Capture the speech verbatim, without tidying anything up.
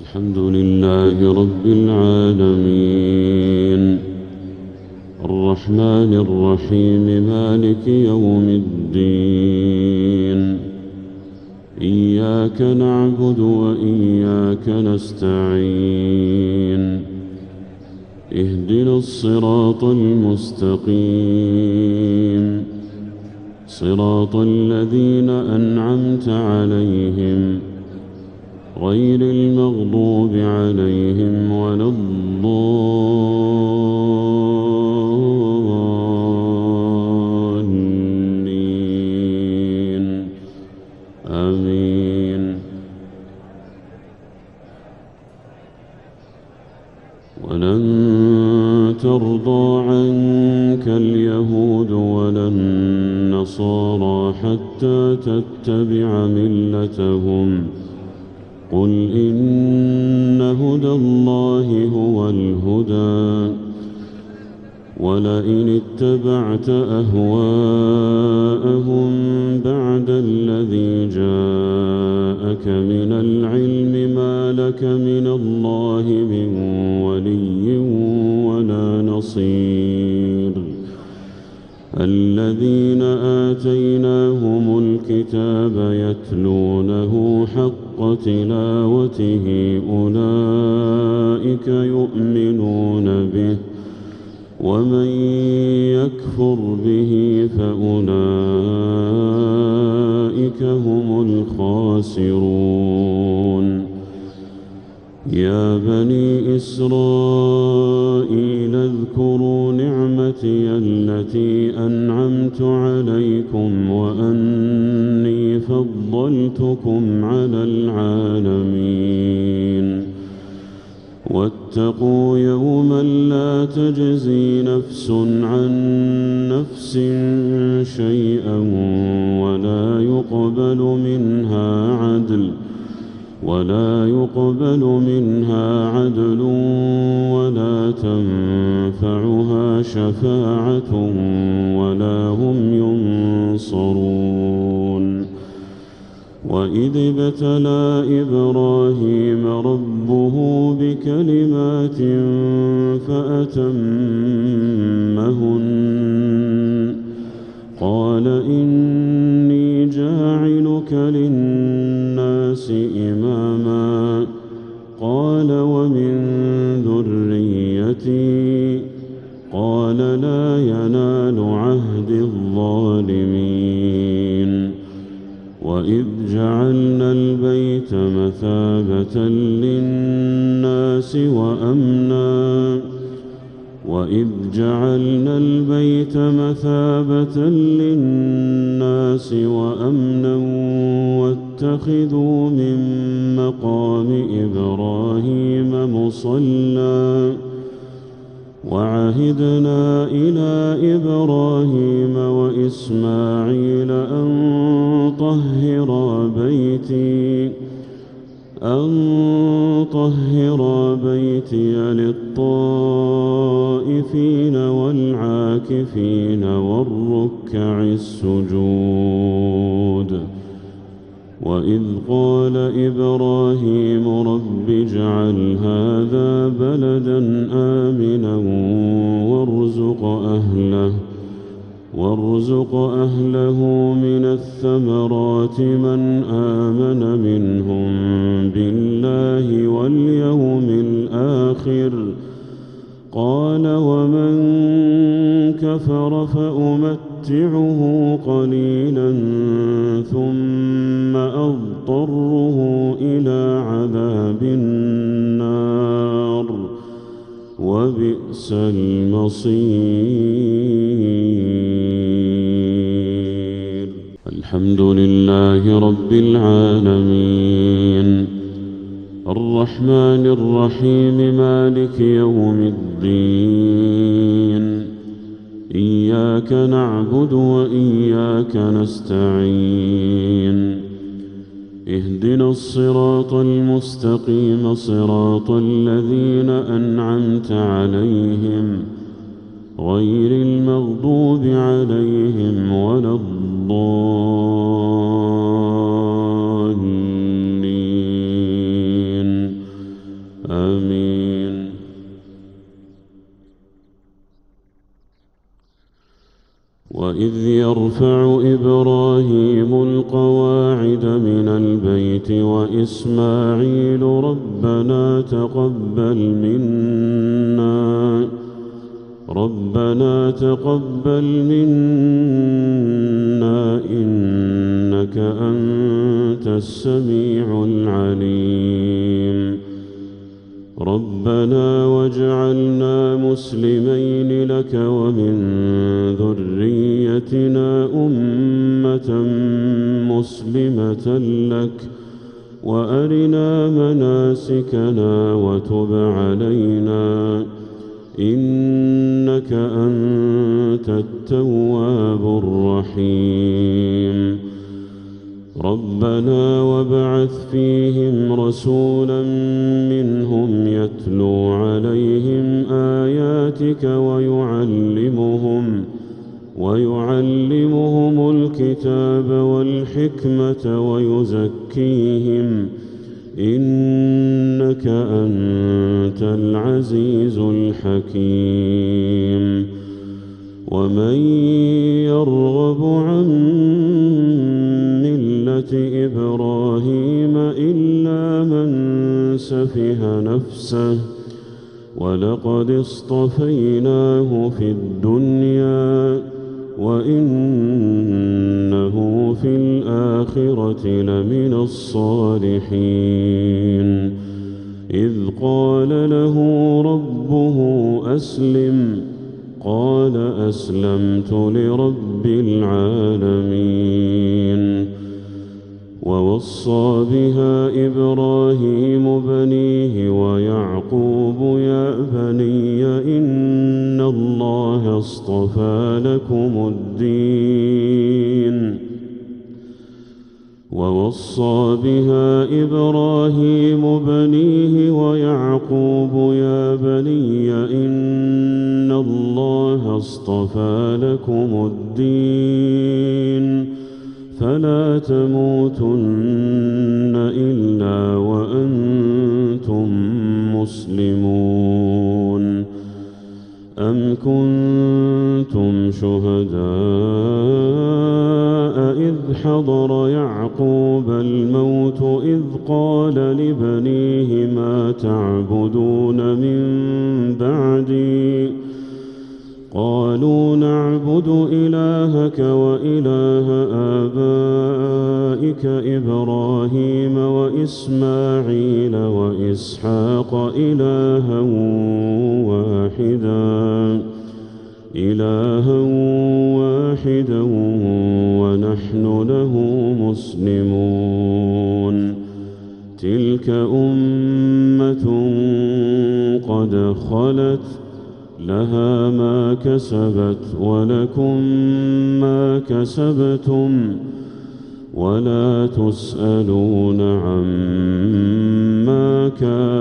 الحمد لله رب العالمين الرحمن الرحيم مالك يوم الدين إياك نعبد وإياك نستعين اهدنا الصراط المستقيم صراط الذين أنعمت عليهم غير المغضوب عليهم ولا الضالين آمين. ولن ترضى عنك اليهود ولا النصارى حتى تتبع ملتهم قل إن هدى الله هو الهدى ولئن اتبعت أهواءهم بعد الذي جاءك من العلم ما لك من الله من ولي ولا نصير. الذين آتيناهم الكتاب يتلونه حق تلاوته أولئك يؤمنون به ومن يكفر به فأولئك هم الخاسرون. يا بني إسرائيل اذكروا نعمتي التي أنعمت عليكم وأني فضلتكم على العالمين. واتقوا يوما لا تجزي نفس عن نفس شيئا ولا يقبل منها عدل ولا يقبل منها عدل ولا تنفعها شفاعة ولا هم ينصرون. وإذ ابتلى إبراهيم ربه بكلمات فأتمهن قال إني جاعلك للناس إماما قال ومن ذريتي قال لا ينال عهد الظالمين. وإذ جعلنا البيت مثابة للناس وأمنا وإذ جعلنا البيت مثابة للناس وأمنا واتخذوا من مقام إبراهيم مصلى وعهدنا إلى إبراهيم وإسماعيل أن طهرا بيتي أن طهرا بيتي للطائفين والعاكفين والركع السجود. وإذ قال إبراهيم رب اجعل هذا بلدا آمنا وارزق أهله وارزق أهله من الثمرات من آمن منهم بالله واليوم الآخر قال ومن كفر فأمتعه قليلا ثم أضطره إلى عذاب النار وبئس المصير. الحمد لله رب العالمين الرحمن الرحيم مالك يوم الدين إياك نعبد وإياك نستعين اهدنا الصراط المستقيم صراط الذين أنعمت عليهم غير المغضوب عليهم ولا الضالين وإذ يرفع إبراهيم القواعد من البيت وإسماعيل ربنا تقبل منا ربنا تقبل منا إنك أنت السميع العليم ربنا واجعلنا مسلمين لك ومن ذريتنا أمة مسلمة لك وأرنا مناسكنا وتب علينا إنك أنت التواب الرحيم ربنا وابعث فيهم رسولا منهم يتلو عليهم آياتك ويعلمهم ويعلمهم الكتاب والحكمة ويزكيهم إنك أنت العزيز الحكيم ومن يرغب عن ملة إبراهيم إلا من سفه نفسه ولقد اصطفيناه في الدنيا وإنه في الآخرة لمن الصالحين إذ قال له ربه أسلم قال أسلمت لرب العالمين ووصى بها إبراهيم بنيه ويعقوب يا بني إن الله اصطفى لكم الدين ووصى بها إبراهيم بنيه ويعقوب يا بني إن الله اصطفى لكم الدين فلا تموتن إلا وأنتم مسلمون أم كنتم شهداء إذ حضر يعقوب الموت إذ قال لبنيه ما تعبدون من بعدي قالوا نعبد إلهك وإله آبائك إبراهيم وإسماعيل وإسحاق إلها واحدا إلها واحدا ونحن له مسلمون تلك أمة قد خلت لها ما كسبت ولكم ما كسبتم ولا تسألون عما كانوا